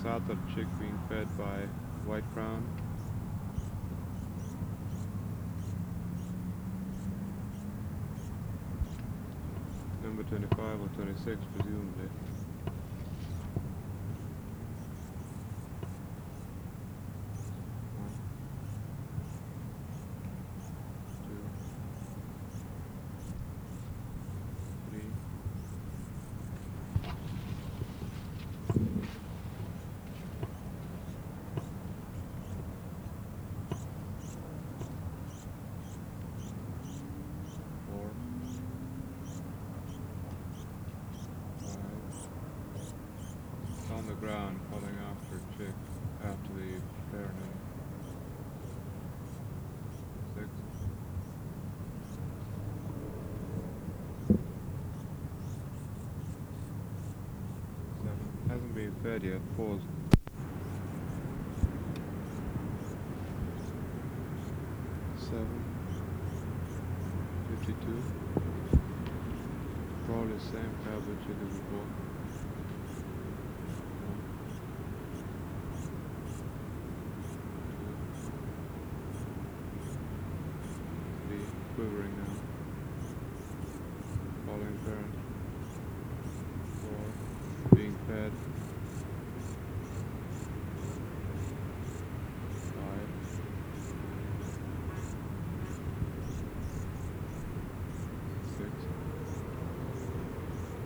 Satar chick being fed by white crown. Number 25 or 26 presumably. On the ground, calling after chick, after the baronet. 6. 7. Hasn't been fed yet. Pause. 7. 52. Probably the same cowboy chick as before. 1, 2, 3, quivering now. Falling parent.